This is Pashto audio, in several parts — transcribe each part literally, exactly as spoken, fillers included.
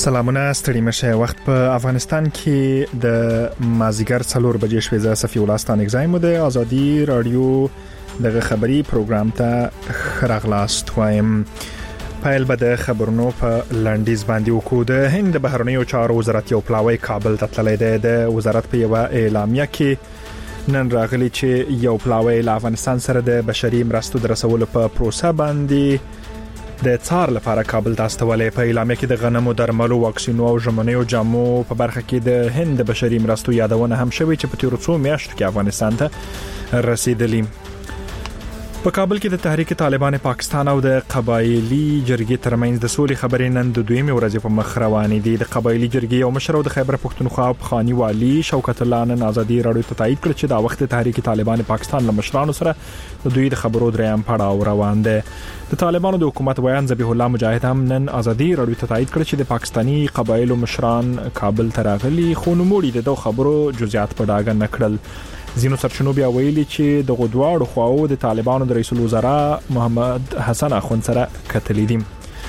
سلامونه ستړي مشه. وخت په افغانستان کې د مازیګر څلور بجې شوې. ز صفی الله ستان اگزایم د ازادي رادیو دغه خبری پروګرام ته خراغلاست وایم. پایل به د خبرونو په لنډیز باندې وکړو. د هند بهرنیو چارو وزارت یو پلاوی کابل ته تللی دی. د وزارت په یو اعلامیه کې نن راغلی چې یو پلاوی له افغانستان سره د بشري مرستو د رسولو په پروسه باندې د څار لپاره کابل ته استولې. په اعلامیه کې د غنمو، درملو، واکسینو او ژمنیو جامو په برخه کې د هند بشري مرستو یادونه هم شوې چې په تیرو څو میاشتو کې افغانستان ته رسیدلی. په کابل کې د تحریک طالبان پاکستان او د قبایلی جرګې ترمنځ د سولې خبرې نن د دویمه ورځې په مخ روانې دي. د قبایلی جرګې یو مشر او د خیبر پښتونخوا خاني والی شوکت الله نن ازادي رادیو ته تایید کړ چې دا وخت تحریک طالبان پاکستان له مشرانو سره د دوی د خبرو دریم پړاو روان دی. د طالبانو د حکومت ویان ذبیح الله مجاهد هم نن ازادي رادیو ته تایید کړ چې د پاکستانی قبایلو مشران کابل ته راغلي، خو نوموړي د دوه خبرو جزئیات په ډاګه نکړل. زینو سرچینو بیا ویلي چې د غدواړو خواو د طالبانو د رئیس الوزرا محمد حسن اخوند سره کتلې دي.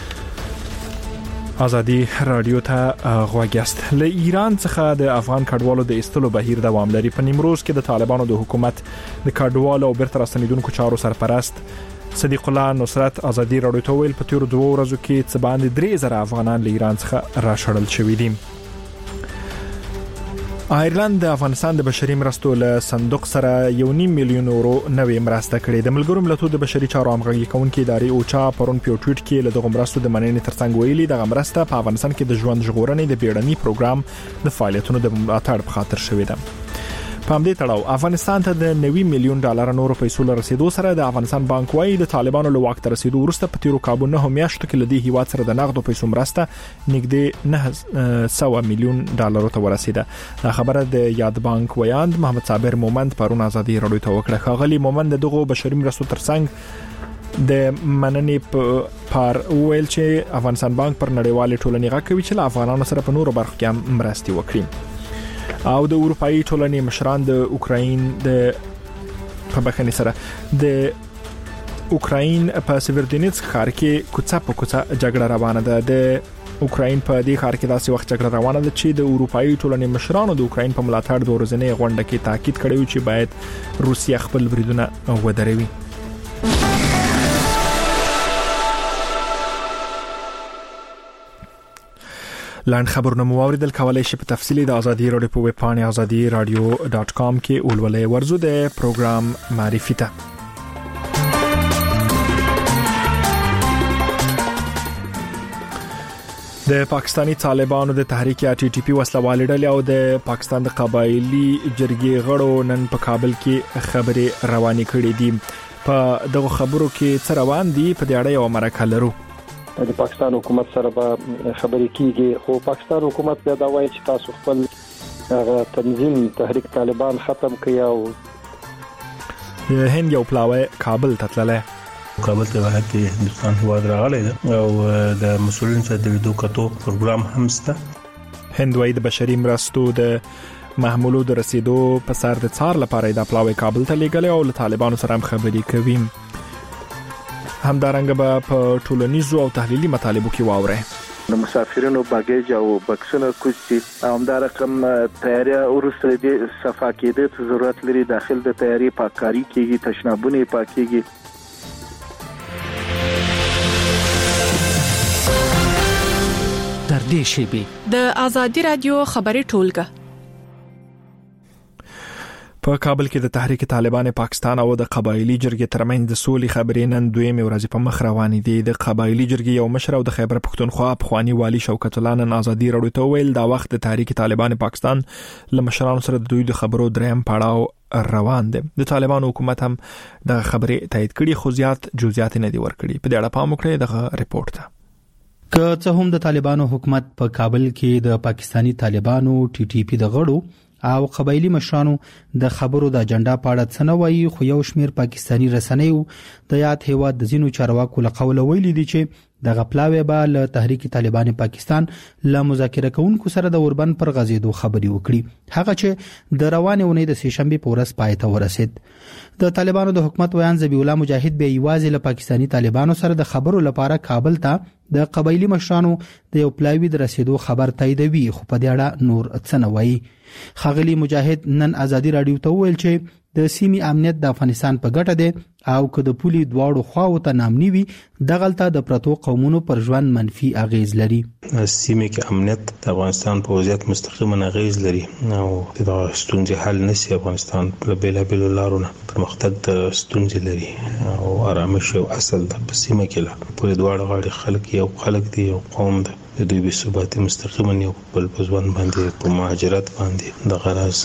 ازادي رادیو ته غواګست. له ایران څخه د افغان کډوالو د استلو بهیر دوام لري. په نیمروز کې د طالبانو د حکومت د کډوالو او بیرته راستنیدونکو چارو سرپرست صدیق الله نصرت ازادي رادیو ته ویل په تیر دوه ورځو کې څه باندې درې زره افغانان له ایران څخه راشړل شوي دي. آیرلند د افغانستان د بشري مرستو له صندوق سره یو نیم میلیون یورو نوې مرسته کړې. د ملګرو ملتونو د بشري چارو همغږي کوونکې ادارې اوچا پرون په ټویټ کې له دغه مرستو د مننې ترڅنګ ویلي د مرسته په افغانستان کې د ژوند ژغورنې د بیړني پروګرام د فعالیتونو د ملاتړ په خاطر شوې ده. په همدې تړاو افغانستان ته د نوي میلیون ډالر نورو پیسو رسیدو سره د افغانستان بانک وايي د طالبانو له واک ته رسیدو وروسته په تیرو کابو نه میاشتو کې لدی هیواد سره د نقدو پیسو مرسته نږدې نه سوه میلیون ډالر ته ورسیده. دا خبره د یاد بانک ویاند محمد صابر مومند پرون ازادي رادیو ته وکړه. خاغلی مومند دغه بشري مرستو ترڅنګ د مننې پر ویل چې افغانستان بانک پر نړیوال ټولنې غږ کوي چې له افغانانو سره په نورو برخو کې مرستې وکړي. او د اروپאי ټولنې مشران د اوکراین د په بخښنې سره د اوکراین په سیورودینیتسک ښار کې کوڅه په کوڅه جګړه روانه ده. د اوکراین په دې ښار کې داسې وخت جګړه روانه ده چې د اروپאי ټولنې مشرانو د اوکراین په ملاتړ د ورځنۍ غونډه کې تاکید کړی چې باید روسیه خپل بریدونه ودروي. لاند خبرونه مو اوریدل. کولای شئ په تفصیلی د ازادي رادیو په ویب پاڼه ازادي رادیو ډاټ کام کې ولولئ. ورزو د پروګرام معرفي ته. د پاکستانی طالبانو د تحریک ټي ټي پی وسلوال ډلې او د پاکستان د قبایلی جرګې غړو نن په کابل کې خبرې روانې کړې دي. په دغه خبرو کې څه روان دي په دې اړه یو مرکه لرو. د پاکستان حکومت سره به خبرې کیږي، خو پاکستان حکومت بیا دا وایي چې تاسو خپل تنظیم تحریک طالبان ختم کړئ. او د هند یو پلاوی کابل ته تللی. کابل ته وخت هندستان هواد راغلی ده او د مسولین سره د ویډیو کاتو پروګرام هم شته. هند وايي د بشري مرستو د محمولو د رسیدو په سر د څار لپاره د پلاوی کابل ته لېږلی او له طالبانو سره هم خبرې کوي. همدارنګه به په ټولنیزو او تحلیلي مطالبو کې واوري. د مسافرینو باګیج او بکسونه کوچي همدا رقم تیاری ورسره د صفا کېدو ته ضرورت لري. داخل د تیاری پاککاری کېږي، تشنابونه پاکيږي. در دې شیبي د ازادي رادیو خبري ټولګه په کابل کې د تحریک طالبان پاکستان او د قبایلی جرګې ترمنځ د سولې خبرې نن دویمه ورځ په مخ روانې دي. د قبایلی جرګې یو مشر او د خیبر پښتونخوا خاني والی شوکت الله نن ازادي رادیو ته ویل دا وخت د تحریک طالبان پاکستان له مشرانو سره د دوی د خبرو دریم پړاو روان دي. د طالبان حکومت هم د خبرې تایید کړي، خو زیات جزئیات نه دي ورکړي. په دې اړه پام وکړئ د ریپورت ته. که څه هم د طالبانو حکومت په کابل کې د پاکستانی طالبانو ټي ټي پی د غړو او قبایلی مشرانو د خبرو د اجنډا په اړه څه نه وایي، خو یو شمیر پاکستانی رسنیو د یاد هیواد د زینو چارواکو له قوله ویلي دي چې د غپلاوی به له تحریک طالبان پاکستان له مذاکره کوونکو سره د اوربند پر غزیدو خبري وکړي، هغه چې د روانې ونې د سهشنبه په ورځ پای ته ورسید. د طالبانو د حکومت ویان ذبیح الله مجاهد به ایوازي له پاکستانی طالبانو سره د خبرو لپاره کابل ته د قبایلی مشرانو د یو پلاوی د رسیدو خبر تاییدوي، خو په دې اړه نور څه نه وایي. ښاغلي مجاهد نن ازادي رادیو ته وویل چې د سیمې امنیت د افغانستان په ګټه دی او که د پولي دواړو خواو ته نامني وي دغلته د پرتو قومونو پر ژوند منفي اغیز لري. سیمې کې امنیت د افغانستان په وضعیت مستقیما اغیز لري او د ستونزې حل نشي. افغانستان په بیلابیلو لارو نه پرمختګ د ستونزې لري او آرامش او اصل د سیمې کې لا په دواړو غاړي خلک یو خلک دی او قوم دی د دوی به ثبات مستقیما یو بل په ځوان باندې په مهاجرت باندې د غراس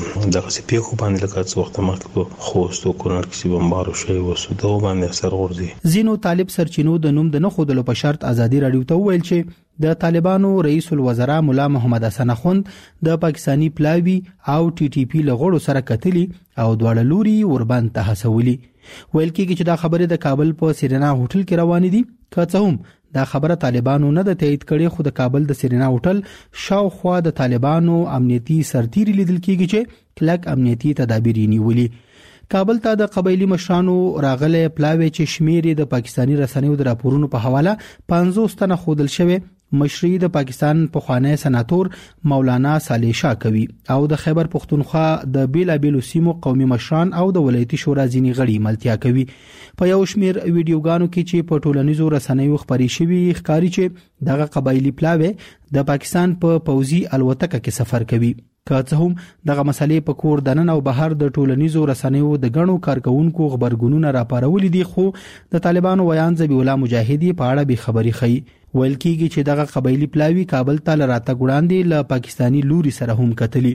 د غصې خو باندې لکه څه وخت مخکې خوستو کورنر کې بمبارو شوی وسو دغه باندې اثر غورځي. زینو طالب سرچینو د نوم د نه خودلو په شرط ازادي رادیو ته ویل چې د طالبانو رئیس الوزرا مولا محمد حسن اخوند د پاکستانی پلاوی او ټي ټي پی لغړو سره کتلی او دواړه لوري وربند ته هڅولي. ویل کېږي چې دا خبره د کابل په سرینا هوټل کې روانې دي. که څه هم دا خبره طالبانو نه د تایید کړي، خو د کابل د سرینا هوټل شاوخوا د طالبانو امنیتي سرتیري لیدل کېږي چې کلک امنیتي تدابیر نیولي. کابل ته د قبایلی مشرانو راغله پلاوی چې شمیرې د پاکستانی رسنیو د راپورونو په حواله پنځوس تنه خودل شوی. مشري د پاکستان پخوانی سناتور مولانا صالح شاه کوي او د خیبر پختونخوا د بیلابیلو سیمو قومي مشران او د ولایتي شورا ځینی غړي ملتیا کوي. په یو شمیر ویډیوګانو کې چې په ټولنیزو رسنیو خبري شوي ښکاري چې دغه قبایلی پلاوی د پاکستان په پا پوځي الوتکه کې سفر کوي. که څه هم دغه مسلې په کور دنن او بهر د ټولنیزو رسنیو د غنو کارکونکو خبرګونونه راپارولې دي، خو د طالبانو ویان ذبیح الله مجاهدی په اړه به خبري خي. ویل کېږي چې دغه قبایلی پلاوی کابل ته لراته ګوړاندې له پاکستانی لوري سره هم کتلی.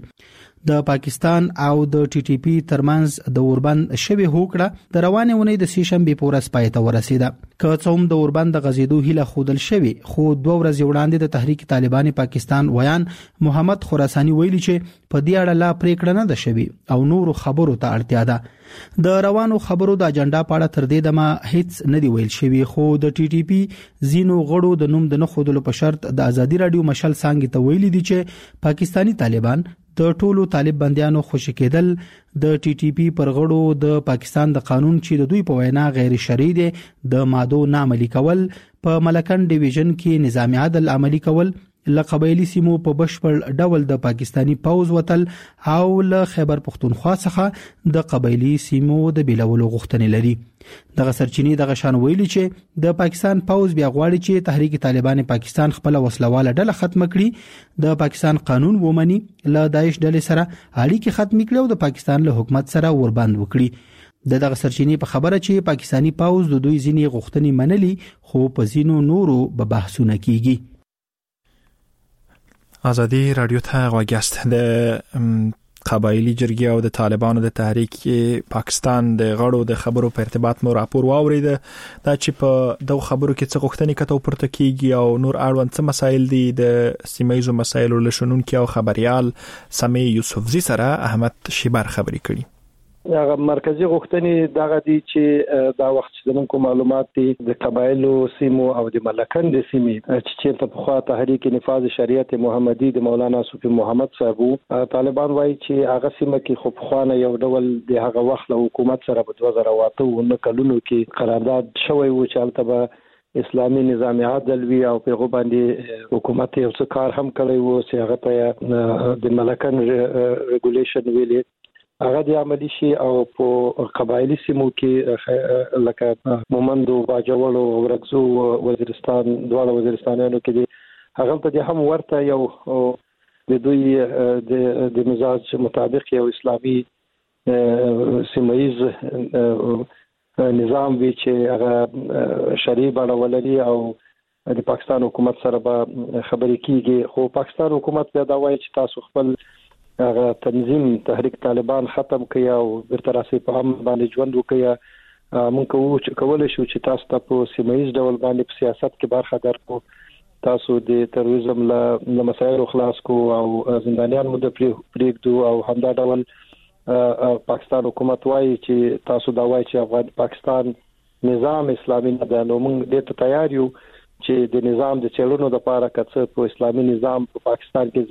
د پاکستان او د ټي ټي پی ترمنځ د اوربند شوی هوکړه د روانې ونې د سیشنبه پورس پای ته ورسیده. که څه هم د اوربند د غزیدو هیله خودل شوی، خو دوه ورځې وړاندې د تحریک طالبان پاکستان ویان محمد خراسانی ویلي چې په دې اړه لا پریکړه نه ده شوی او نور خبرو ته اړتیا ده. د روانو خبرو د اجنډا په اړه تر دې دمه هیڅ نه دی ویل شوی، خو د ټي ټي پی زینو غړو د نوم د نه خودلو په شرط د ازادي رادیو مشل څنګه ته ویلي دي چې پاکستانی طالبان د ټولو طالب بنديانو خوشی کېدل د ټي ټي پی پر غړو د پاکستان د قانون چې د دوی په وینا غیر شرعي دي د مادو نامعلي کول، په ملکن ډیویژن کې نظام عدل عملی کول، له قبایلی سیمو په بشپړ ډول د پاکستانی پوز وتل او له خیبر پختونخوا څخه د قبایلی سیمو د بیلولو غوښتنې لري. دغه سرچینی دغه شان ویلي چې د پاکستان پوز بیا غواړي چې تحریک طالبان پاکستان خپل وسلواله ډله ختم کړي، د پاکستان قانون ومني، له داعش ډلې سره اړیکې ختم کړي او د پاکستان له حکومت سره وربند وکړي. د دغه سرچینی په خبره چې پاکستانی پوز د دوی ځینی غوښتنې منلي، خو په ځینو نورو به بحثونه کیږي. ازادي رادیو ته غوږیاست. د قبایلی جرګې او د طالبانو د تحریک پاکستان د غړو د خبرو په ارتباط مو راپور واورید دا چې په دغه خبرو کې څه غوښتنې کته پورته کیږي او نور اړوند څه مسایل دي. د سیمایزو مسایلو لشنونکو او خبريال سمي یوسفزي سره احمد شیبر خبري کړي. هغه مرکزی غوښتنې دغه دي چې دا وخت چې زموږ معلومات دي د قبایلو سیمو او د ملکن د سیمې چې په خوا تحریک نفاذ شریعت محمدي د مولانا صوفي محمد صاحب طالبان وایي چې هغه سیمه کې خو په خوانه یو ډول د هغه وخت له حکومت سره په دوه زره اته کلونو کې قرارداد شوی و چې البته اسلامي نظام عادل وی او په باندې حکومت یو څه کار هم کړی وو چې هغه ته د ملکن ریګولیشن ویلي هغه د عملی شي او په قبایلی سیمو کې لکه مومندو، باجوړو، ورغزو، وزیرستان، دواړه وزیرستانانو کې دي هغه ته هم ورته یو د دوی د د مزاج مطابق یو اسلامي سیمایز نظام وی چې هغه شرعي بڼه ولري او د پاکستان حکومت سره به خبرې کیږي. خو پاکستان حکومت بیا دا وایي چې تاسو خپل هغه تنظیم تحریک طالبان ختم کړي او برتراسي په هم باندې ژوند وکړي. مونږ کولای شو چې تاسو ته په سیمایز ډول باندې په سیاست کې برخه درکو، تاسو د تروریزم له مسایلو خلاص کو او زندانیان مو د پریږدو او همدا ډول پاکستان حکومت وایي چې تاسو دا وایي چې افغان پاکستان نظام اسلامي نه ده. نو موږ دې ته تیار یو چې د نظام د چلونو لپاره کڅ په اسلامي نظام په پاکستان کې ځینې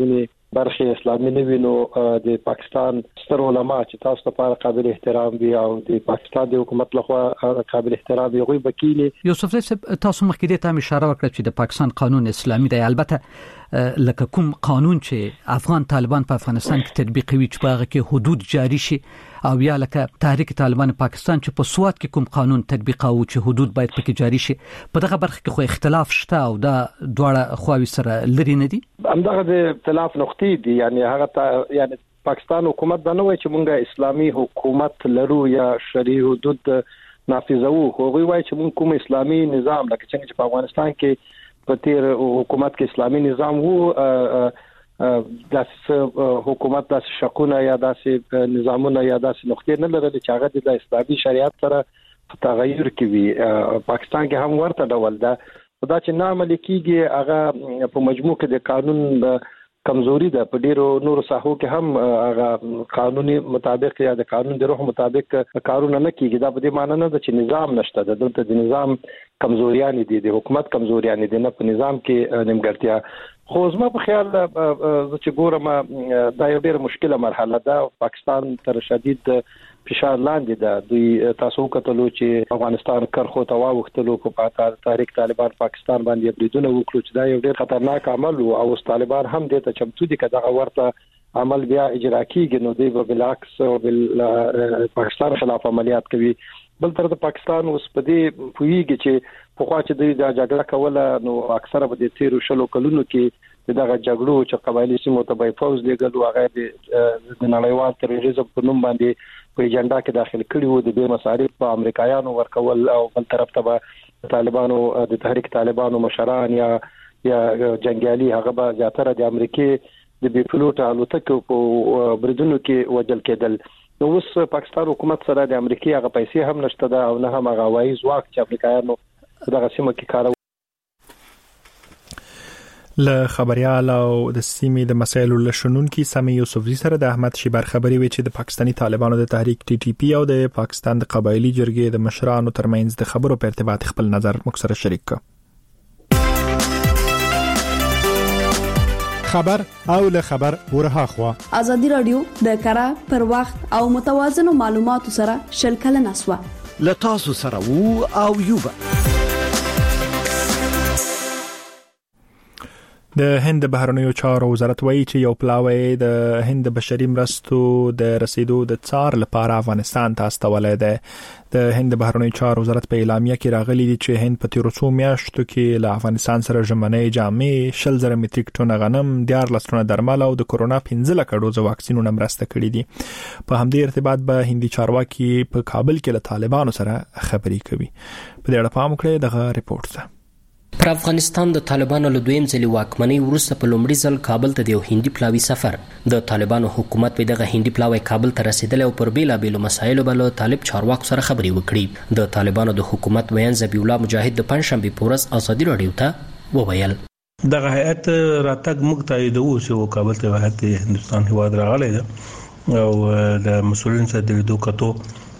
برخه اسلامي نه وینو د پاکستان ستر علما چې تاسو لپاره قابل احترام دي او د پاکستان د حکومت لخوا قابل احترام دي. غوي وکیل یوسف صاحب تاسو مخکې د تام اشاره وکړه چې د پاکستان قانون اسلامي دی، البته لکه کوم قانون چې افغان طالبان په افغانستان کې تطبیقوي چې په هغه کې حدود جاری شي، او یا لکه تحریک طالبان پاکستان چې په سواد کې کوم قانون تطبیقاوه چې حدود باید پکې جاری شي، په دغه برخه کې خو اختلاف شته او دا دواړه خواوې سره لري نه دي. همدغه د اختلاف نقطې دي، یعنی هغه یعنی پاکستان حکومت دا نه وایي چې مونږه اسلامي حکومت لرو یا شرعي حدود نافذوو، خو وایي چې مونږ کوم اسلامي نظام لکه څنګه چې په افغانستان کې په تیر حکومت کې اسلامي نظام وو، داسې حکومت داسې شقونه یا داسې نظامونه یا داسې نقطې نه لري چې هغه د اسلامي شریعت سره تغیر کوي. پاکستان کې هم ورته ډول ده، دا چې نه عملي کیږي هغه په مجموع کې د قانون کمزوري ده. په ډیرو نورو ساحو کې هم هغه قانوني مطابق یا د قانون د روح مطابق کارونه نه کیږي. دا په دې معنی نه ده چې نظام نشته ده، دلته د نظام کمزوریان دي، د حکومت کمزوریان دي، نه په نظام کې نیمګړتیا. خو زما په خیال چې ګورم دا یو ډېر مشکله مرحله ده. پاکستان تر شدید فشار لاندې ده. دوی تاسو کتلو چې افغانستان کرخو ته واوښتلو په تحریک طالبان پاکستان باندې بریدونه وکړو چې دا یو ډېر خطرناک عمل و، او طالبان هم دې ته چمتو دي کله ورته عمل بیا اجرا کیږي نو دوی به بالعکس او بل پاکستان خلاف عملیات کوي. بل تر د پاکستان اوس په دې پویږي چې په خوا چې دوی د جګړه کوله نو اکثره به د تیرو شلو کلونو کې دغه جګړو چې قبایلی سیمو ته به فوز لګلو هغه د نړیوال تروریزم په نوم باندې په ایجنډا کې داخل کړي وو، د به مصارف په امریکایانو ورکول، او بل طرف ته به طالبانو د تحریک طالبانو مشران یا یا جنگیالي هغه به زیاتره د امریکای د بي پلوټ الوتکو په بریدونو کې وجل کېدل. نو اوس پاکستان حکومت سره د امریکای هغه پیسې هم نشته ده او نه هم هغه وایي ځواک چې امریکایانو دغه سیمه کې کارو. له خبريال او د سیمې د مسایلو لشنونکو سامي یوسفزي سره د احمد شیبر خبري وی چې د پاکستانی طالبانو د تحریک ټي ټي پی او د پاکستان د قبایلی جرګې د مشرانو ترمنځ د خبرو په ارتباط خپل نظر موږ سره شریک کړ. خبر او له خبر ورها خوا ازادي رادیو د کارا پر وخت او متوازن معلوماتو سره شلکل نسوا لتاسو سره وو او یوبا. د هند بهرنیو چارو وزارت وایي چې یو پلاوی د هند بشري مرستو د رسیدو د څار لپاره افغانستان ته استولای دی. د هند بهرنیو چارو وزارت په اعلامیه کې راغلي دي چې هند په تیرو څو میاشتو کې له افغانستان سره ژمنۍ جامې، شل زره متریک ټن غنم، دیارلس ټنه درمل او د کورونا پنځه لک ډوز واکسینونه مرسته کړې دي. په همدې ارتباط به هندي چارواکي په کابل کې له طالبانو سره خبرې کوي. په دې اړه پام وکړئ دغه ریپورت ته. پر افغانستان د طالبانو له دویم ځلې واکمنۍ وروسته په لومړي ځل کابل ته د یو هندي پلاوي سفر. د طالبانو حکومت په دغه هندي پلاوي کابل ته رسیدل او پر بیلابېلو مسایلو بل طالب چارواکو سره خبرې وکړي. د طالبانو د حکومت بیان ذبیح الله مجاهد د پنځشنبه په ورځ ازادي رادیو ته وویل دغه هیئت راتګ موږ تایید وو چې کابل ته هیئت هندستان هیواد راغلی ده او د مسولین سره د لیدو کتو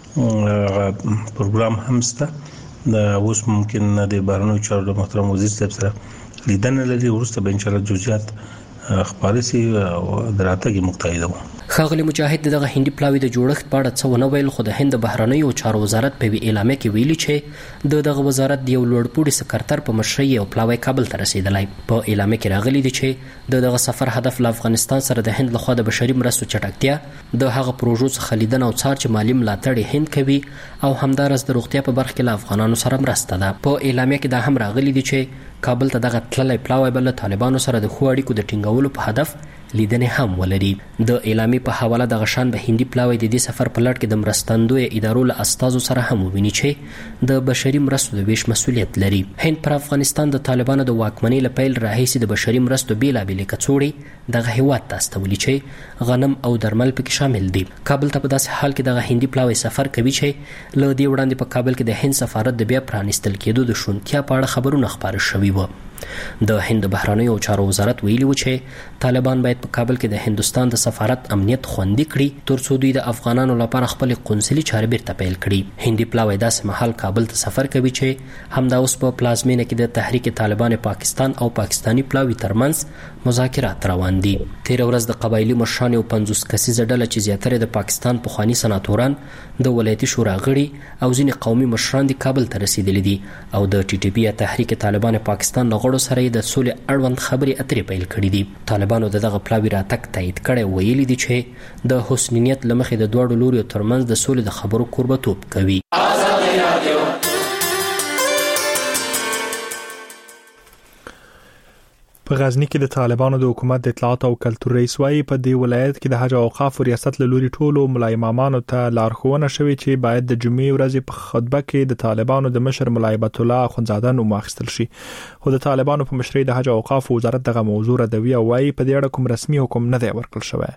پروګرام هم سته. دا اوس ممکن د بهرنیو چارو د محترم وزیر صاحب سره لیدنه لري، ورسته به ان شاء الله جزئیات خبرې سي او دراتګي مقتایده وو. خاغلی مجاهد دغه هندي پلاوی د جوړښت په اړه څه ونه ویل، خو د هند بهرنیو چارو وزارت په اعلامیه کې ویلي چې د دغه وزارت د یو لوړپوړي سکرټر په مشرۍ یو پلاوی کابل ته رسیدلی. په اعلامیه کې راغلي دي چې د دغه سفر هدف له افغانستان سره د هند لخوا د بشري مرستو چټکتیا، د هغه پروژو څخه لیدنه او څار چې مالی ملاتړ هند کوي او همدارس د روغتیا په برخه کې له افغانانو سره مرسته ده. په اعلامیه کې دا هم راغلي دي چې کابل ته دغه تللی پلاوی بل طالبانو سره د خو اړیکو د ټینګولو په هدف لیدنې هم ولري. د اعلامیې په حواله د غشان به هندي پلاوی د دې سفر په لړ کې د مرستندوی ادارو له استازو سره هم وویني چې د بشري مرستو د ویش مسؤلیت لري. هند پر افغانستان د طالبانو د واکمنۍ له پیل راهیسې د بشري مرستو بیلابېلې کڅوړې دغه هیواد ته استولي چې غنم او درمل پکې شامل دي. کابل ته په داسې حال کې دغه هندي پلاوی سفر کوي چې له دې وړاندې په کابل کې د هند سفارت د بیا پرانیستل کېدو د شونتیا په اړه خبرونه خپاره شوي وو. د هند بهرنیو چارو وزارت ویلي و چې طالبان باید په کابل کې د هندستان د سفارت امنیت خوندي کړي ترڅو دوی د افغانانو لپاره خپل قونسلي چارې بیرته پیل کړي. هندي پلاوی داسې مهال کابل ته سفر کوي چې همدا اوس په پلازمینه کې د تحریک طالبان پاکستان او پاکستانی پلاوی ترمنځ مذاکرات روان دي. تیر ورځ د قبایلی مشرانو پنځوس کسیزه ډله چې زیاتره د پاکستان پخوانی سناتوران د ولایتي شورا غړي او ځینې قومي مشران د کابل ته رسیدلي دي او د ټي ټي پی یا تحریک طالبان پاکستان لغړو سره د سولې اړوند خبرې اترې پیل کړې دي. طالبانو دغه پلاوی راتګ تایید کړي ویلي دي چې د حسن نیت لمخې د دوه لوري ترمنځ د سولې د خبرو کوربتوب کوي. په غزنی کې د طالبانو د حکومت د اطلاعات او کلتور رئیس وايي په دې ولایت کې د حج او اوقاف ریاست له لوري ټولو ملا امامانو ته لارښوونه شوې چې باید د جمعې ورځې په خطبه کې د طالبانو د مشر ملا هیبت الله اخونزاده نوم واخیستل شي. خو د طالبانو په مشرۍ د حج او اوقاف وزارت دغه موضوع ردوي او وايي په دې اړه کوم رسمي حکم نه دی ورکړل شوی.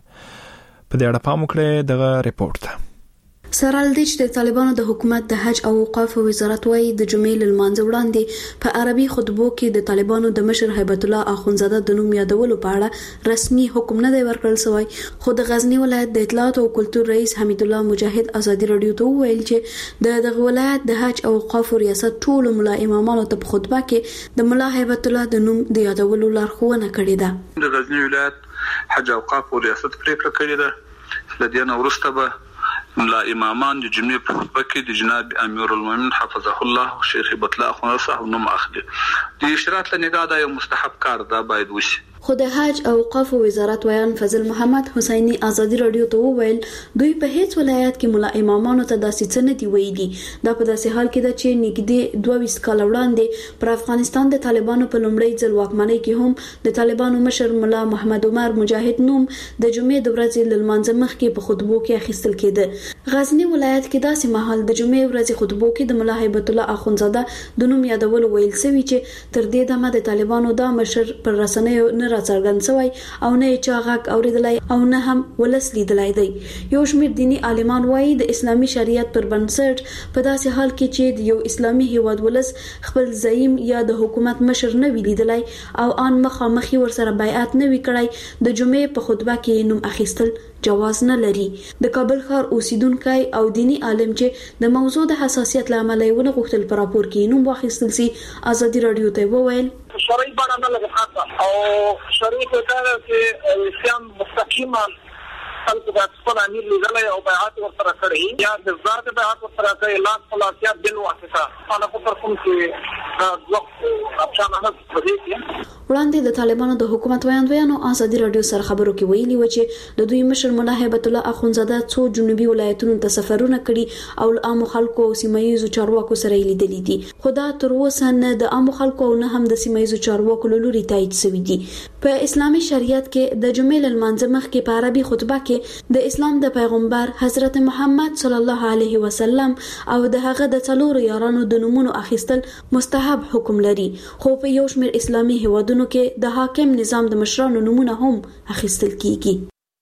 په دې اړه پام وکړئ دغه ریپورت ته. سرال دی چې د طالبانو د حکومت د حج او اوقاف وزارت وايي د جمعې لمانځه وړاندې په عربي خطبو کې د طالبانو د مشر هیبت الله اخونزاده د نوم یادولو په اړه رسمي حکم نه دی ورکړل شوی. خو د غزنی ولایت د اطلاعات او کلتور رئیس حمید الله مجاهد ازادي رادیو ته ویل چې د دغه ولایت د حج او اوقاف ریاست ټول ملا امامانو ته په خطبه کې د ملا هیبت الله د نوم د یادولو لارښوونه کړې ده. د غزنی ولایت حج او اوقاف ریاست پریکړه کړې ده د دې وروسته به ملا امامان د جمعې په خطبه کې د جناب امیر المؤمنین حفظه الله شیخ هیبت الله اخونزاده صاحب نوم اخلي. د اشارات له نگاه دا یو مستحب کار ده باید وشي. خو د حج او اوقاف وزارت ویان فضل محمد حسینی ازادي رادیو ته وویل دوی په هیڅ ولایت کې ملا امامانو ته داسې څه نه دی ویلي. دا په داسې حال کې ده چې نږدې دوه ویشت کال وړاندې پر افغانستان د طالبانو په لومړي ځل واکمنۍ کې هم د طالبانو مشر ملا محمد عمر مجاهد نوم د جمعې د ورځې له لمانځه مخکې په خطبو کې اخیستل کېده. غزنی ولایت کې داسې مهال د جمعې ورځې خطبو کې د ملا هیبت الله اخونزاده د نوم یادول ویل شوی چې تر دې دمه د طالبانو د مشر پر رسنیو نه راڅرګند شوی او نه چا غږ اوریدلای او نه هم ولس لیدلای دی. یو شمېر دینی عالمان وایي د اسلامي شریعت پر بنسټ په داسې حال کې چې د یو اسلامي هیواد ولس خپل زعیم یا د حکومت مشر نه وی لیدلای او ان مخامخي ورسره بیعت نه وی کړای د جمعې په خطبه کې نوم اخیستل جواز نه لري. د کابل ښار اوسیدونکو او دینی عالم چې د موضوع د حساسیت لامل یې ونه غوښتل پر راپور کې نوم واخیستل سي ازادي رادیو ته وویل شرعي بڼه نه لګي خاصه او شرعي کار چې اسلام مستقیما خلق د خپل امیر لیدلای او بیعت ورسره کړی یا د ذات بیعت ورسره کړی لاس خلاصیات بل واسطه انا په تر کوم چې د وخت افشان نه پدې وړاندې د طالبانو د حکومت ویاندویانو ازادي رادیو سره خبرو کې ویلي و چې د دوی مشر ملا هیبت الله اخونزاده څو جنوبي ولایتونو ته سفرونه کړي او د عامو خلکو او سیمایي چارواکو سره لیدلي دي. خدا تر اوسه نه د عامو خلکو او نه هم د سیمایي چارواکو لوري تایید شوی دي. په اسلامي شریعت کې د جمعې لمانځه مخکې په عربي خطبه کې د اسلام د پیغمبر حضرت محمد صلی الله علیه وسلم او د هغه د څلورو یارانو د نومونو اخیستل مستحب حکم لري. خو په یو شمېر اسلامي هیوادونو کې د حاکم نظام د مشرانو نومونه هم اخیستل کیږي.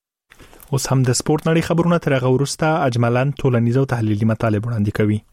اوس هم د سپورت نړۍ خبرونه تر هغه وروسته اجملاً ټولنیز او تحلیلي مطالب وړاندې کوي.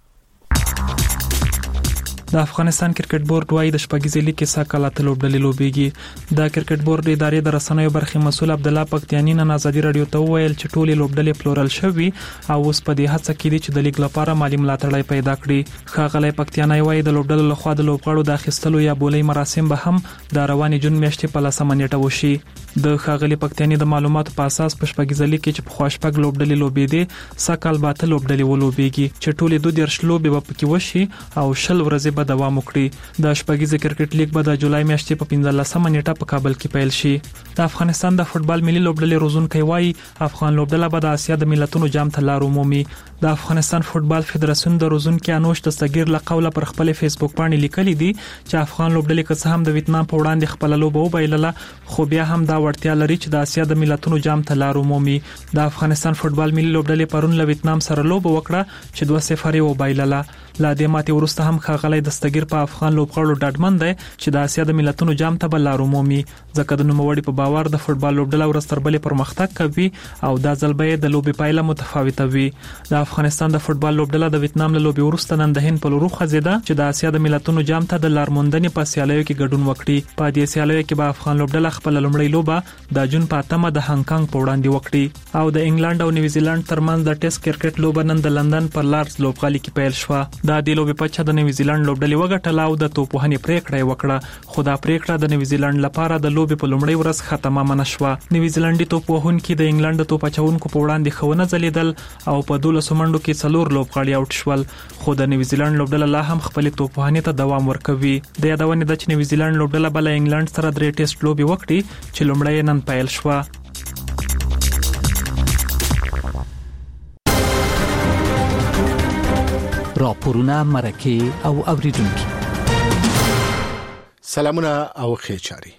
د افغانستان کرکټ بورډ وايي د شپږیزې لیګ کې ساکالاته لوبډلې لوبېږي. د کرکټ بورډ ادارې د رسنیو برخې مسؤل عبد الله پکتیانی نن ازادي رادیو ته وویل چې ټولې لوبډلې پلورل شوي او اوس په دې هڅه کې دي چې د لیګ لپاره مالی ملاتړ پیدا کړي. ښاغلی پکتیانی وايي د لوبډلو لخوا د لوبغاړو د اخیستلو یا بولۍ مراسم به هم د روانې جون میاشتې په لسمه نیټه وشي. د ښاغلی پکتیانی د معلوماتو په اساس په شپږیزه لیګ کې چې په خوا شپږ لوبډلې لوبېدې ساکال باته لوبډلې ولوبېږي چې ټولې دوه دیرش لوبې به پکې وشي او شل ورځې به دوام وکړي. د شپږیزه کرکټ لیګ به د جولای میاشتې په پنځلسمه نیټه په کابل کې پیل شي. د افغانستان د فوتبال ملي لوبډلې روزونکي وايي افغان لوبډله به د اسیا د ملتونو جام ته لار ومومي. د افغانستان فوتبال فدراسیون د روزونکي انوش دستګیر له قوله پر خپل فیسبوک باندې لیکلي دي چې افغان لوبډلې که څه هم د ویتنام په وړاندې خپل لوبه وبایلله خو بیا هم دا وړتیا لري چې د اسیا د ملتونو جام ته لار ومومي. د افغانستان فوتبال ملي لوبډلې پرون له ویتنام سره لوبه وکړه چې دوه صفر یې وبایلله. لا د ماتې ورسته هم خاغلی دستګیر په افغان لوبغاړو ډاډمن دی چې د اسیا د ملتونو جام ته بل لار مومي ځکه د نوموړي په باور د فوتبال لوبډله ورستربلې پرمختګ کوي او دا ځل به د لوبي پایله متفاوته وي د افغانستان د فوتبال لوبډله د ویتنام له لوبي ورسته نن د هند په لور خوځیده چې د اسیا د ملتونو جام ته د لارموندنې په سیالیو کې ګډون وکړي په دې سیالیو کې به افغان لوبډله خپل لومړی لوبه د جون په اتمه د هانګ کانګ په وړاندې وکړي او د انګلند او نیوزیلند ترمنځ د ټیسټ کرکټ لوبه نن د لندن پر لارډز لوبغالي کې پیل شوه د دې لوبې په چا د نیوزیلند لوبډلې وګټله او د توپوهنې پریکړه وکړه خو دا پریکړه د نیوزیلند لپاره د لوبې په لومړی ورځ ختمه منه شوه نیوزیلندي توپوهونکو د انګلند د توپچونکو په وړاندې خونه ځلیدل او په دولس منډو کې څلور لوبغاړي آوټ شول خو د نیوزیلند لوبډله لا هم خپل توپوهنې ته دوام ورکوي د یادونه د چې نیوزیلند لوبډله بل انګلند سره درې ټیسټ لوبي وکړي چې لومړی نن پیل شوه راپورونه مرکه او اوریدونکو سلامونه او خیرچاري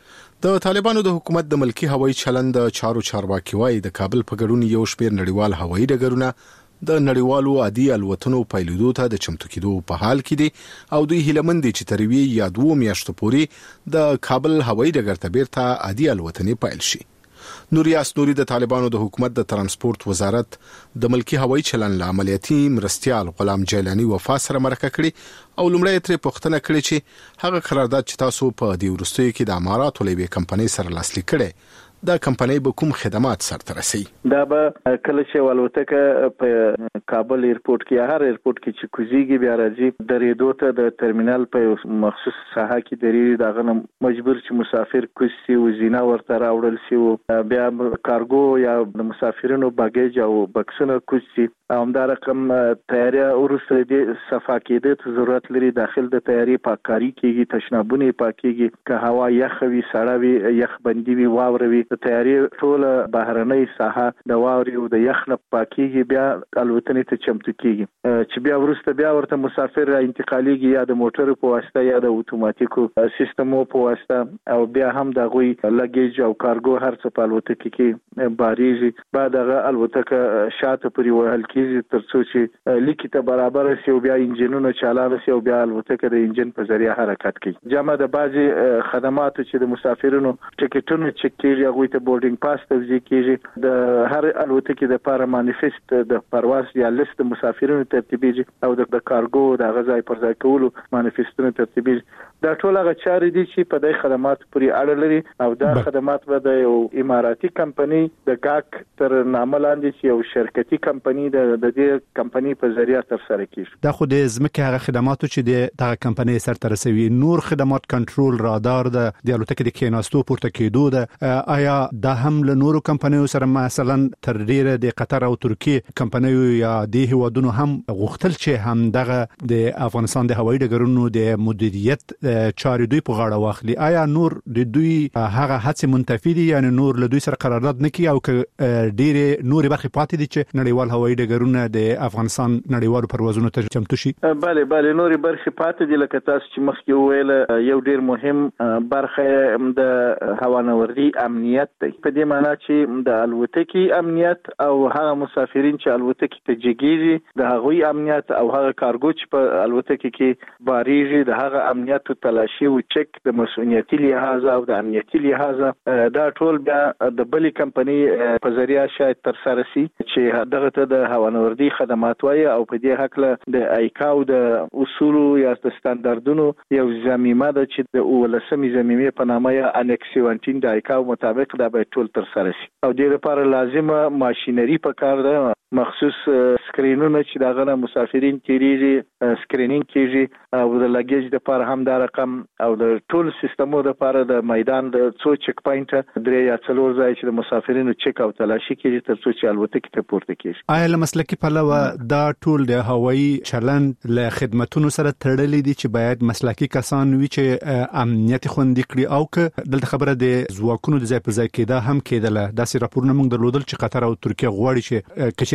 د طالبانو د حکومت د ملکی هوایي چلند چارو چارواکي وايي د کابل په ګډون یو شمېر نړیوال هوایي ډګرونه د نړیوالو عادي الوتنو پایلودو ته د چمتو کېدو په حال کې دي او دوی هیلمن دي چې تروي یا دوه میاشتو پورې د کابل هوایي ډګر ته بیرته عادي الوتنې پیل شي نوریاس نوري د طالبانو د حکومت د ترانسپورت وزارت د ملکی هوایي چلند عملیاتي مرستيال غلام جیلانی وفا سره مرکه کړي او لومړی ترې پوښتنه کړې چې هغه قرارداد چې تاسو په دې ورستیو کې د امارات ولې کمپنۍ سره لاسلیک کړي دا کمپنۍ به کوم خدمات سره رسي دا به کله چې والوتکه په کابل ایرپورټ کې هر ایرپورټ کې چې کوزيږي بیا راځي د ریډو ته د ترمینل په مخصوص ساحه کې درې دغه مجبور چې مسافر کوسي او زینا ورته راوړل شي بیا کارګو یا د مسافرینو باګیج او بکسونه کوسي همدا رقم تیاری ورسره د صفا کېدو ته ضرورت لري داخل د تیاری پاککاری کېږي تشنابونه پاکيږي که هوا یخ وي سړه وي یخ بندي وي واوروي د تیاری ټول بهرنۍ ساحه د واوري او د یخ نه پاکيږي بیا الوتنې ته چمتو کېږي چې بیا ورسته بیا ورته مسافر انتقاليږي یا د موټر په واسطه یا د اتوماتیکو سیستمو په واسطه او بیا هم د غوي لګیج او کارګو هر څه په الوتکه کې باریږي بعد هغه الوتکه شاته پرې وهل کېږي ترڅو چې لیکي ته برابر شي او بیا انجنونو چالان شي او بیا الوتکه د انجن په ذریعہ حرکت کوي جمع د بعضي خدماتو چې د مسافرینو ټیکټونو چک کېږي هغه ته بورډینګ پاس توزیع کېږي د هر الوتکې د لپاره مانیفست د پرواز یا لیست مسافرینو ترتیبېږي او د کارګو د غځای پر ځای کولو مانیفستونو ترتیبېږي دا ټول هغه چارې دي چې په دې خدمات پورې اړه لري او دا ب... خدمات به د یو اماراتي کمپنی د ګاک تر نامه لاندې چې یو شرکتي کمپنی د دې کمپنی په ذریعہ تر سره کیږي دا خو د ځمکې هغه خدماتو چې د دغه کمپنی سره رسوي نور خدمات کنټرول رادار د د الوتکې د کېناستو پورته کېدو د آیا دا هم له نورو کمپنیو سره مثلا تر ډیره د قطر او ترکیه کمپنیو یا د هیوادونو هم غوښتل چې هم دغه د افغانستان د هوایي ډګرونو د مدیریت چارې دوی په غاړه واخلي آیا نور د دوی هغه هڅې منتفي دي یعنی نور له دوی سره قرارداد نه کوي او ډیره نور برخې پاتې دي چې نړیوال هوایي ډګرونه د افغانستان نړیوالو پروازونو ته چمتو شي bale bale نور برخې پاتې دي لکه تاسو چې مخکې وویل یو ډیر مهم برخه د هوانوردی امنیت دی په دې معنی چې د الوتکې امنیت او هغه مسافرین چې الوتکې ته جګیږي د هغوی امنیت او هغه کارګو چې په الوتکې کې باریږي د هغه امنیت تلاشي او چک د مسؤلیتي لحاظ او د امنیتي لحاظ دا ټول بیا د بلې کمپنی په ذریعہ شاید تر سره شي چې دغه ته د هوانوردی خدمات وایي او په دې حق له د ایکاو د اصول یا د ستاندردونو یو ضمیمه ده چې د ولسمي ضمیمه په نامه یا انکس سیونټین د ایکاو مطابق دا به ټول تر سره شي او د لپاره لازمه ماشينري پکار ده مخصوص سکرینونه چې دغه مسافرین تیریږي سکرینینګ کیږي او د لګیج د لپاره هم دا رقم او د ټول سیستمو د لپاره د میدان د څو چک پوینټ درې یا څلور ځای چې د مسافرینو چک او تلاشي کیږي ترڅو چې الوتکې ته پورته کیږي آیا له مسلکي پلوه دا ټول د هوایي چلند له خدماتونو سره تړلې دي چې باید مسلکي کسان وي چې امنیت خوندي کړي او که دلته خبره د ځواکونو د ځای پر ځای کېده هم کېدله داسې راپورونه موږ درلودل چې قطر او ترکیه غواړي چې کچېرې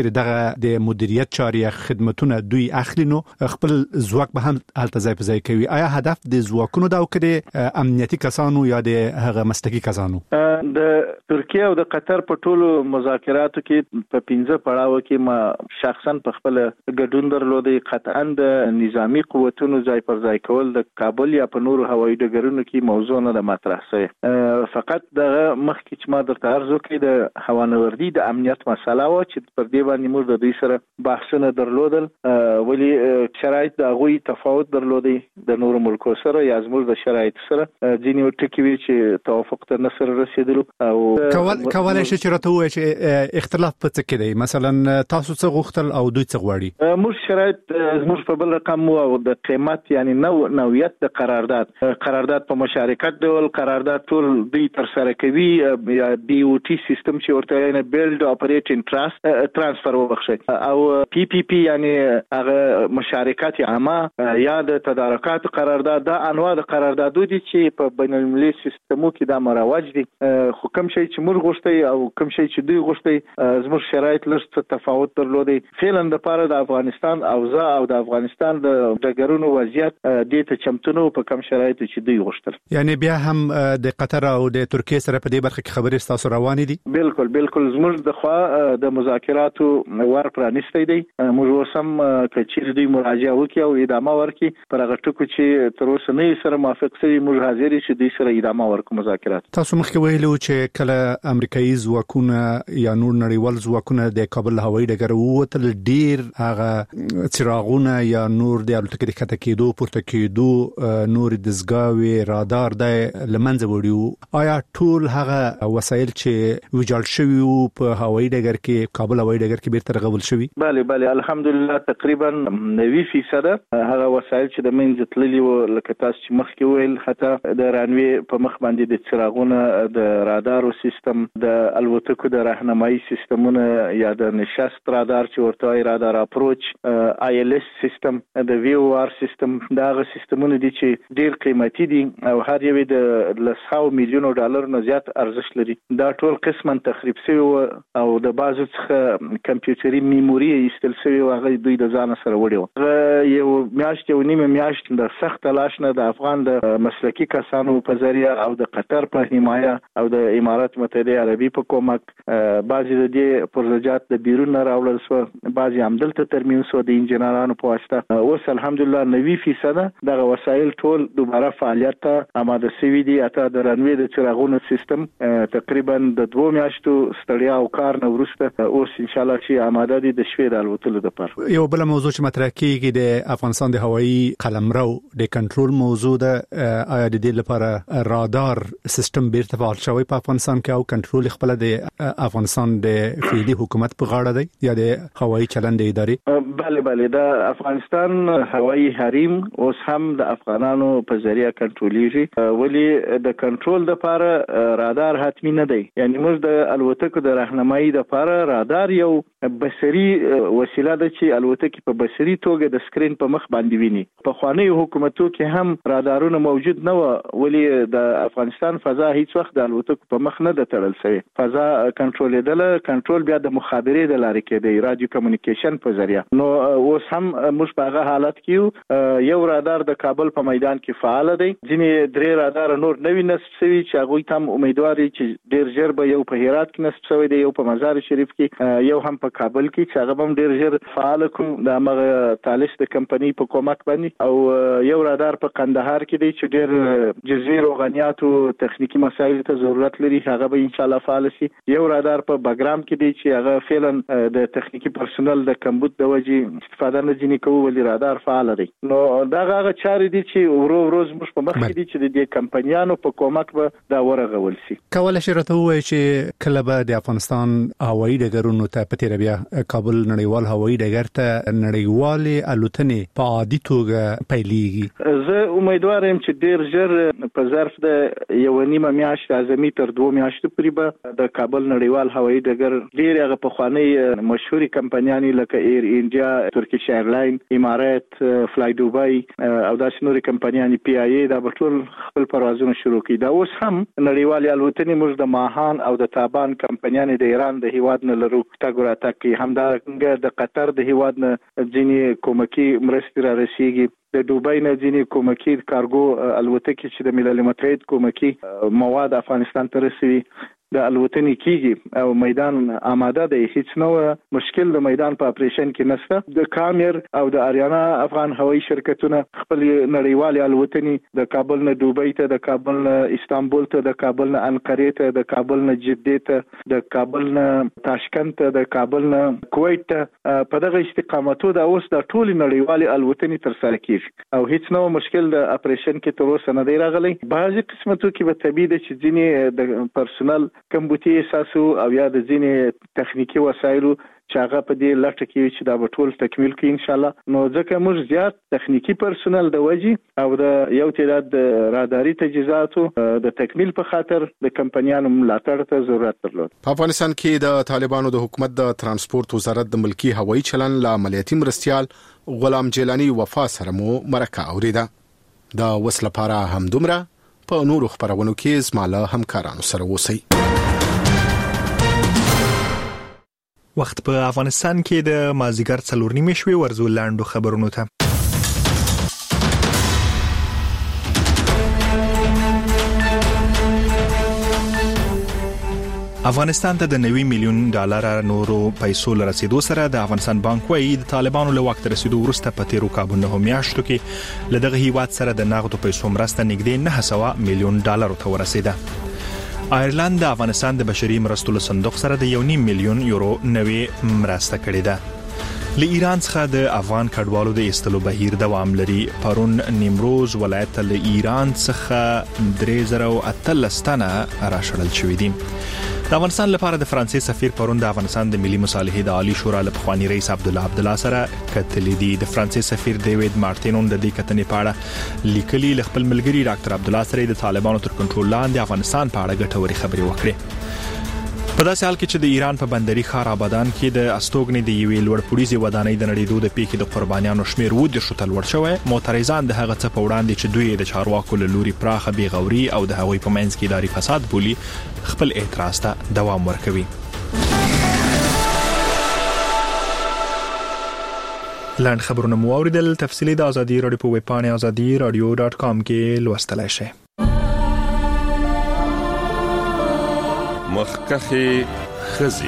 کچېر دغه د مدیریت چارې خدماتونه دوی اخلي نو خپل ځواک به هم الته ځای په ځای کوي. آیا هدف د ځواکونو دا وکړي امنیتي کسانو یا د هغه مسلکي کسانو؟ د ترکیه او د قطر په ټولو مذاکراتو کې په پنځه پړاو کې ما شخصا په خپل ګډون درلودي. قطعا د نظامی قوتونو ځای پر ځای کول د کابل یا په نورو هوایي ډګرونو کې موضوع نه د مطرح شوی. فقط د مخکې چې ما درته عرض وکړ د هوانوردي د امنیت مسله و چې پر دې باندې موږ د دوی سره بحثونه درلودل، ولی شرایط د هغوی تفاوت درلودي د نورو ملکو سره یا زموږ د شرایط سره ځینې ټکي وي چې توافق ته نه سره رسیدلو. او کولای شي چې راته وایي چې اختلاف په څه کې دی؟ مثلا تاسو څه غوښتل او دوی څه غواړي؟ موږ شرایط زموږ په بل رقم او د قیمت یعنی نو نوعیت د قرارداد قرارداد په مشارکت ډول قرارداد ټول دوی تر سره کوي یا بي او ټي سیستم چې ورته نه بیلډ اپریټ انټرست ترانسفر وبخښي او پی پی پی یعنی هغه مشارکت عامه یا د تدارکات قرارداد د انواع د قراردادو دي چې په بین المللي سیستمو کې دا مروج دي. خو کوم شي چې موږ غوښتي او کوم شي چې دوی غوښتي زموږ شرایط لږ تفاوت درلودي. فعلا د پاره د افغانستان اوضاع او د افغانستان د ډګرونو وضعیت د ته چمتونو په کوم شرایط چې دوی غوښتل. یعنی بیا هم د قطر او د ترکیه سره په دې برخه کې خبرې تاسو روانې دي؟ بالکل بالکل زموږ د خوا د مذاکراتو ور پرانیستی دی. موږ وسم چې دوی مراجعه وکړي او ادامه ورکړي پر هغه ټکو چې تر اوسه نه سره موافق شوي. موږ حاضر یو چې دوی سره ادامه ورکړو مذاکرات. تاسو مخکې ویلو چې کله امریکایي ځواکونه یا نور نړیوال ځواکونه د کابل هوایي ډګر ووتل ډیر هغه څراغونه یا نور د الوتکې د کته کېدو پورته کېدو نور د زګاوي رادار د لمنځه وړي. آیا ټول هغه وسایل چې ویجاړ شوي په هوایي ډګر کې کابل هوایي ډګر کې بیرته رغول شوي؟ بله بله الحمدلله تقریبا نوي فیصد هغه وسایل چې د منځ تللي و لکه تاسو چې مخکې ویل حتی د رانوي په مخ باندې د څراغونه د رادارو سیستم د الوتکو د راهنمایي سیستمونه یا د نشست رادار چې ورته رادار اپروچ آی ال اس سیستم د وی او آر سیستم داغه سیستمونه دي چې ډیر قیمتي دي او هر یو د لسو میلیونو ډالر نه زیات ارزښت لري. دا ټول قسماً تخریب شوی او د بازو څخه کمپیوټري میموري ایستل شوی او هغه دوی د ځان سره وړي. یو میاشت یو نیمه میاشت د سخت تلاش نه د افغان د مسلکي کسانو په ذریعہ او د قطر په حمایه او د امارات متحده عربي په کومک بعضی د دې پروژات د بیرون راوړل شو، بعضی عمدلته ترمیم شو د انجنیرانو په واسطه. اوس الحمدلله نوي فیصد دغه وسایل ټول دوباره فعالیت ته آماده شوي دي. اته د رنوي د چراغونو سیستم تقریبا د دوه میاشتو ستړیا او کار نه وروسته اوس ان شاء الله چې آماده دي د شپې د الوتلو لپاره. یو بل موضوع چې مطرح کیږي د افغانستان د هوایي قلمرو د کنټرول موضوع ده. آیا د دې لپاره رادار سیستم بیرته فعال شوی په افغانستان کې او کنټرول خپل د افغانستان د فعلی حکومت په غاړه دی یا د هوایي چلند ادارې؟ بله بله د افغانستان هوایي حریم اوس هم د افغانانو په ذریعہ کنټرولیږي، ولی د کنټرول لپاره رادار حتمی نه دی. یعنی موږ د الوتکو د راهنمایي لپاره رادار یو بصري وسیله ده چې الوتکې په بصري توګه د سکرین په مخ باندې ویني. په خواني حکومتو کې هم رادارونه موجود نه و، ولی د افغانستان فضا هیڅ وخت د الوتکو په مخ نه د تړل شوی. فضا کنټرولېدل کنټرول بیا د مخابرې د لارې کې دی، رادیو کمیونیکیشن په ذریعہ. نو اوس هم موږ په هغه حالت کې یو رادار د کابل په میدان کې فعال دی. ځینې درې رادار نور نوي نصب شوي چې هغوی تم امیدوار چې ډیر ژر به یو په هرات کې نصب شوی دی، یو په مزار شریف کې، یو هم په کابل کې چې هغه هم ډیر ژر فعال کړو د هغه تالیس د کمپنۍ په کومک باندې. او یو رادار په قندهار کې دی چې ډیر جزوي روغانياتو تخنیکی مسایل ته ضرورت لري، هغه به ان شاء الله فعال شي. یو رادار په بګرام کې دی چې هغه فعلا د تخنیکی پرسونل د کمبود د وجې استفاده نه ځنی کوي، ولی رادار فعال دی. نو دا هغه چارې دي چې ورو ورو موږ په مخ کې دي چې د دې کمپنیانو په کومک به دا ورغول شي. کولای شي راته وایي چې کله به د افغانستان هوایي ډګرونو ته په تیر بیا کابل نړیوال هوایي ډګر ته نړیوالې الوتنې په عادي توګه پیلېږي؟ زه امیدوار یم چې ډیر ژر په ظرف د یو نیمه میاشت اعظمي تر دوه میاشتو پورې به د کابل نړیوال هوایي ډګر ډیر هغه پخوانۍ مشهوري کمپنیانې لکه ایر انډیا، ترکیش ایرلاین، امارات، فلای دوبای او داسې نورې کمپنیانې پی آی ای دا به ټول خپل پروازونه شروع کړي. دا اوس هم نړیوالې الوتنې موږ د ماهان او د تابان کمپنیانې د ایران د هیواد نه لرو. تا ګوره راتګ کوي. همدارنګه د قطر د هیواد نه ځینې کومکی مرستې را رسیږي، د دوبۍ نه ځینې کومکی کارګو الوتکې چې د ملل متحد کومکی مواد افغانستان ته رسوي د الوتنې کیږي او میدان آماده دی. هیڅ نو مشکل د میدان په اپریشن کې نشته. د کامیر او د اریانا افغان هوایي شرکتونه خپل نړیوال الوتنې د کابل نه دوبۍ ته، د کابل نه استانبول ته، د کابل نه انقره ته، د کابل نه جده ته، د کابل نه تاشکند ته، د کابل نه کویت ته په دغه استقامتو د اوس د ټول نړیوال الوتنې تر سره کیږي او هیڅ نو مشکل د اپریشن کې تر اوسه نه دی راغلی. بعضي قسمتو کې به طبيعي د چې ځینې د پرسونل کمبوتي اساسو او یا د ځینې تخنیکی وسایلو چې هغه په دې لټه کې چې دا به ټول تکمیل کړي ان شاء الله. نو ځکه موږ زیات تخنیکی پرسونل د وجي او د یو تعداد د راداري تجهیزاتو د تکمیل په خاطر د کمپنیانو ملاتړ ته ضرورت درلود. په افغانستان کې د طالبانو د حکومت د ترانسپورت وزارت د ملکی هوایي چلن له عملیاتي مرستيال غلام جیلانی وفا سره مو مرکه اوریده. دا وسله لپاره هم دومره په نورو خبرونو کې زماله همکارانو سره وسی. وخت په افغانستان کې د مازیګر څلور نیمې شوي ورزو لاندو خبرونو ته. افغانستان ته د نوي میلیون ډالر نورو پیسو لرسیدو سره د افغانستان بانک وايي د طالبانو له وخت رسیدو وروسته په تیرو کابو نه میاشتو کې له دغه هیواد سره د نغدو پیسو مرسته نږدې نه سوه میلیون ډالر ته ورسیده. آیرلند د افغانستان د بشري مرستو له صندوق سره د یو نیم میلیون یورو نوي مرسته کړې ده. له ایران څخه د افغان کډوالو د ایستلو بهیر دوام لري. پرون نیمروز ولایت له ایران څخه درې زره اتلس تنه راشړل شوې دي. د افغانستان لپاره د فرانسې سفیر پرون د افغانستان د ملي مصالحې د عالی شورا له پخوانی رئیس عبد الله عبد الله سره کتلې دي. د فرانسې سفیر ډیوډ مارټینون د دې کتنې په اړه لیکلي ل خپل ملګری ډاکټر عبد الله سره د طالبانو تر کنټرول لاندې افغانستان په اړه ګټورې خبرې وکړې. په داسې حال کې چې د ایران په بندري ښار آبادان کې د استوګنې د یوې لوړپوړیزې ودانۍ د نړیدو د پیښې د قربانیانو شمیر و د شتل ور شوی. معترضان د هغه څه په وړاندې چې دوی د چارواکو له لوري پراخه بیغوري او د هغوی په منځ کې اداري فساد بولي خپل اعتراض ته دوام ورکوي. لاند خبرونه مو اوریدل. تفصیلی د ازادي رادیو په ویب پاڼه ازادي رادیو ډاټ کام کې لوستلای شئ. مخکخي خزي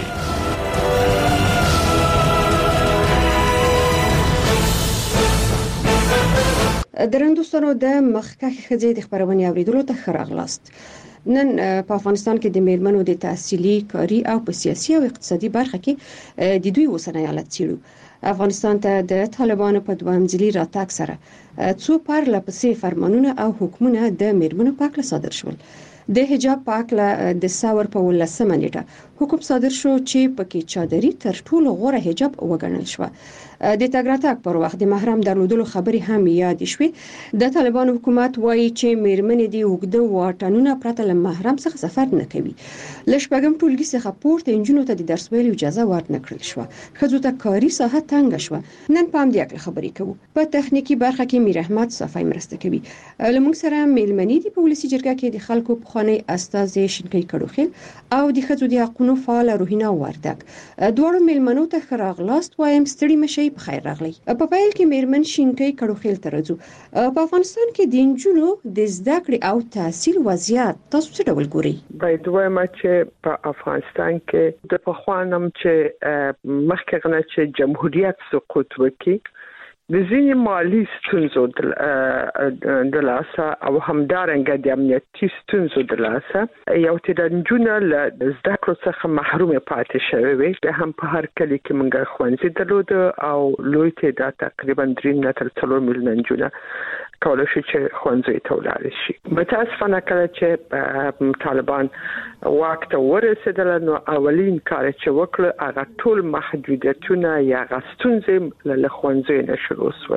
درندوستانو د مخکخي خزي د خبرونه اوریدلو ته خراغلاست. نن په افغانستان کې د میرمنو د تحصیلي، کاري او په سیاسي او اقتصادي برخه کې د دوی اوسنۍ حالت څیړو. افغانستان ته د طالبانو په دوام ځلي راتګ سره څو پرله پسې فرمانونه او حکمونه د میرمنو په اړه صادر شول. د حجاب په اړه د ثور په ولسمه نیټه حکم صادر شو چې پکې چادري تر ټولو غوره حجاب وګڼل شو. د تګراتک پر وخت د محرم درلودلو خبرې هم یاد شوې. د طالبانو حکومت وایي چې میرمنې د وګړو واټنونه پرته له محرم څخه سفر نه کوي. لشپږم ټولګي څخه پورته انجونو ته د درس ویلو اجازه ورنکړل شو. خځو ته کاري ساحه تنګ شو. نن په همدې اړه خبرې کوو. په تخنیکی برخه کې میر احمد صفای مرسته کوي. لمونږ سره میلمنې د پولیسي جرګه کې د خلکو خانه استازي شینکي کډوخیل او د خځو د حقوقو فعال روحینا وردک. دوړو میلمنو ته خراغلاست وایم ستړي مشي په خیر راغلی. په پیل کې میرمن شینکي کډوخیل ترځو. په افغانستان کې د انجونو د زده کړې او تحصیل وضعیت تاسو څه ډول ګوري؟ باید وایم چې په افغانستان کې د پخوانم چې مخکې غنه چې جمهوریت سقوط وکړي د ځینې مالی ستونزو د لاسه او همدارنګه د امنیتي ستونزو د لاسه یو تعداد نجونې له زده کړو څخه محروم پاتې شوې وي. هم په هر کلی کې موږ ښوونځي درلود او لوی تعداد تقریبا درې نه تر څلور میلیونه نجونې کولای شي چې ښوونځي ته ولاړ شي. متاسفانه کله چې طالبان واک ته ورسېدل نو اولین کار چې وکړ هغه ټول محدودیتونه یا غستونځې له ښوونځي نه شروع وسولې.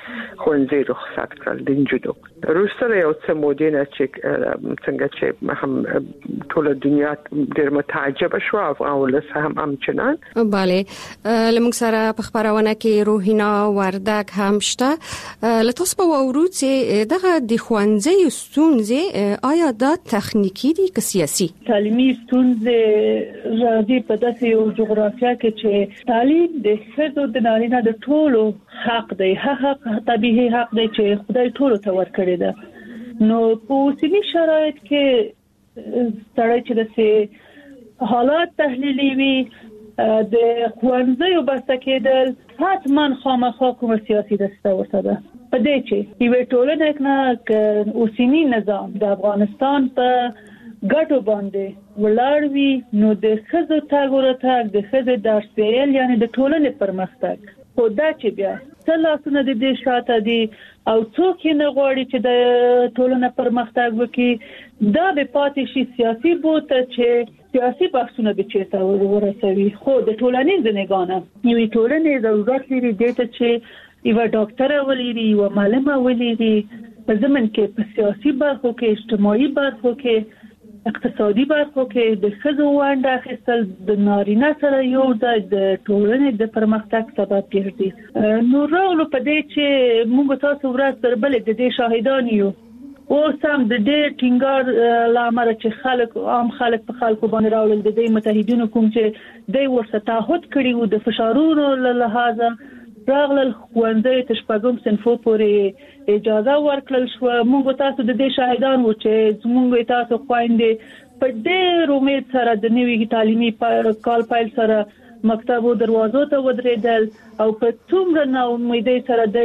خوندې رخصت کړل د انجونو. روسره یو څه مودینه چې څنګه چې هم ټول دنیا ډېر متعجب شو او ولس هم امچنان. bale لمږ سره په خبرونه کې روحینا وردک هم شته. لته په ورود چې دغه د خوانځي ستونزې آیا دا تخنیکی دي که سیاسي؟ تعلیمي ستونزې راځي په داسې یو جغرافیا کې چې تعلیم د ښځو د نارینه د ټولو حق دی، حق طبيعي حق دی چې خدای ټولو ته ورکړی دی. نو په اوسني شرایط کې سړی چې د حالات تحلیلي وي د خوانځي وبسته کېدل حتما خامخا کوم سیاسي دسته ورته ده. په دې چې یو ټولنه کې اوسنی نظام د افغانستان په ګټو باندې ولاړ وي، نو د ښځو تګ ورتګ د ښځو درس ویل یعنی د ټولنې پرمختګ خو دا چې بیا څلاسونه د دې شاته دي او څوک نه غواړي چې د ټولنې پرمختګ وکړي، دا به پاتې شي سیاسي بوته چې سیاسي بحثونه به چیرته ورسوي. خو د ټولنې ځنګانه یو ټولنې ضرورت لري د ته چې یو ډاکټر ولري او معلمه ولري په زمن کې په سیاسي برخو کې اجتماعي برخو کې اقتصادي برخو کې د ښځو ونډه اخیستل د نارینه سره یو د ټولنې د پرمختګ سبب ګرځي. نو راغلو په دې چې موږ تاسو ورځ تر بلې د دې شاهدان یو او سم د دې ټینګار لامل چې خلک عام خلک په خلکو باندې راول د دې متحدینو کوم چې د ورسره تعهد کړي وو د فشارونو له لحاظه راغلل خوندې تشپګم سنفو پورې اجازه ورکړل شو. موږ تاسو د دې شاهدان وو چې موږ تاسو خويندې په ډېر امید سره د نوي تعلیمي کال پیل سره مکتبو دروازو ته ودرېدل او په څومره نا امیدۍ سره د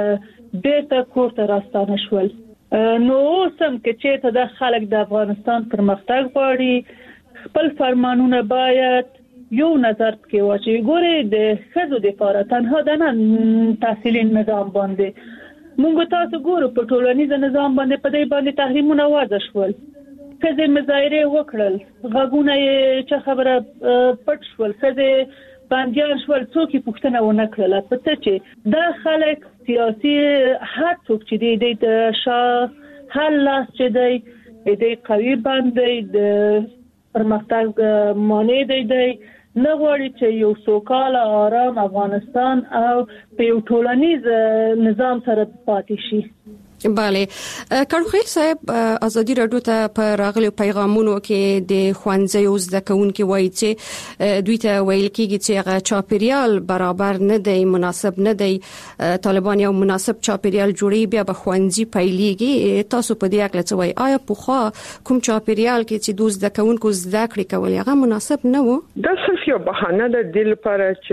ډېر کور ته راستانه شول. نو سم کې چې ته د خلک د افغانستان پرمختګ غواړي خپل فرمانونه باید یو نظر کې واچي. ګوره د ښځو لپاره تنها د تحصیلي نظام باندې موږ تاسو ګورو په ټولنیز نظام باندې په دې باندې تحریمونه وضع شول، ښځې مظاهره وکړل، غږونه چې خبره پټ شول، ښځې باندې شول، څوک پوښتنه ونه کړل. پته چې دا خلک سیاسي هر څوک چې دی د شاه حل لاس چې دی د قوي باندې د پرمختګ مانع دی دی نه غواړي چې یو سوکاله آرام افغانستان او په یو ټولنیز نظام سره پاتې شي. bale کړخیل صاحب ازادي رادیو ته په راغلي پیغامونو کې د خوانځي زده کوونکو وایي چې دوی ته ویل کېږي چې هغه چاپیریال برابر نه دی، مناسب نه دی. طالبان یو مناسب چاپیریال جوړي بیا به خوانځي پیلېږي. تاسو په دې اړه څه وایي؟ آیا پوخا کوم چاپیریال کې چې دوی زده کوونکو زده کړې کول هغه مناسب نه و؟ دا صرف یو بهانه ده د لپاره چې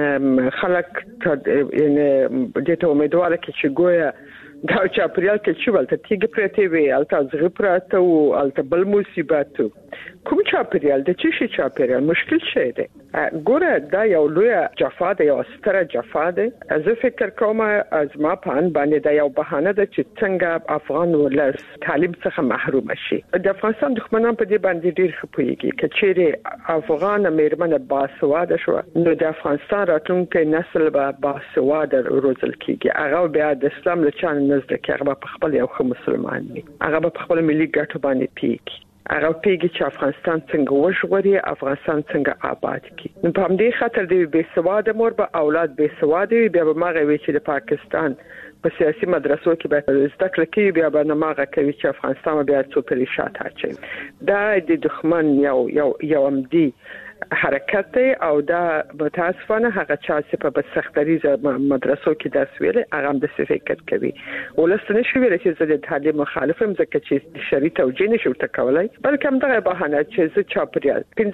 خلک یعنی د ته امیدواره کې چې ګویا دا چاپریال کې چې ولته تیګ پرته وی الته زغ پراته او الته بل مصیبت کوم چاپریال د چی شي چاپریال مشکل شي دی. ګوره دا یو لوی جفا ده، یو ستره جفا ده. زه فکر کوم از ما پان باندې دا یو بهانه ده چې څنګه افغان ولس تعلیم څخه محروم شي. د افغانستان دښمنان په دې باندې ډیر خپويږي چې چیرې افغان مېرمنه باسواده شو نو د افغانستان راتلونکي نسل به باسواده روزل کیږي. هغه بیا د اسلام له چانه نزد کې هغه په خپل یو خو مسلمان وي، هغه په خپل ملي ګټو باندې پیږي، هغه پیږي چې افغانستان څنګه وژغوري، افغانستان څنګه آباد کړي. نو په همدې خاطر دی بے سواده مور به اولاد بے سواده وي، بیا به ماغه وي چې د پاکستان په سیاسي مدرسو کې به زده کړې کوي، بیا به نه ماغه کوي چې افغانستان بیا څو پرې شاته اچي. دا د دښمن یو یو یو امدي حرکت دی او دا متاسفانه هغه چا چې په سختریزه مدرسو کې درس ویل هغه هم د فکر کوي. ولستنه شو ویل چې زه د تعلیم مخالفم ځکه چې شریعت او جن شو تکولای، بلکې هم دغه بهانه چې زه چاپریال